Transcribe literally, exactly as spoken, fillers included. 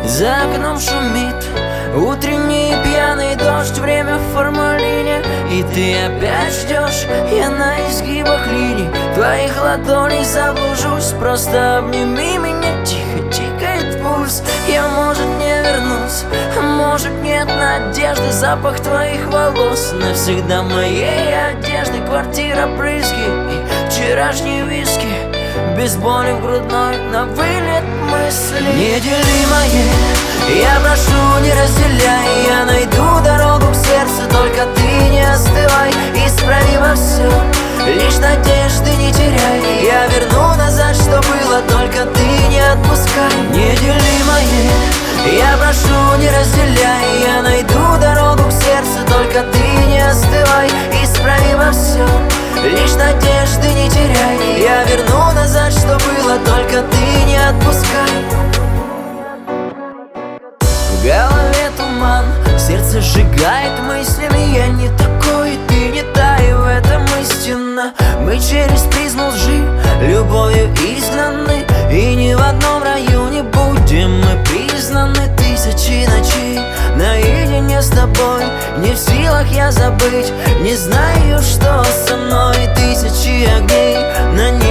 За окном шумит утренний пьяный дождь, время в формалине, и ты опять ждешь. Я на изгибах линий твоих ладоней заблужусь. Просто обними меня, тихо тикает пульс. Я, может, не вернусь, а может, нет надежды. Запах твоих волос навсегда моей одежды. Квартира, брызги и вчерашние виски, без боли в грудной, на вылет мысли. Неделимое, я прошу, не разделяй. Я найду дорогу к сердцу, только ты не остывай. Исправи во все, лишь надежды не теряй. Я верну назад, что было, только ты не отпускай. Неделимое, я прошу, не разделяй. Я найду дорогу к сердцу, только ты не остывай. Исправи во все, лишь надежды не теряй. Я верну назад, что было, только ты не отпускай. В голове туман, сердце сжигает мыслями. Я не такой, ты не та, и в этом истина. Мы через призму лжи любовью изгнаны, и ни в одном раю не будем мы признаны. Тысячи ночей наедине с тобой, не в силах я забыть, не знаю, что со мной. Тысячи огней на небе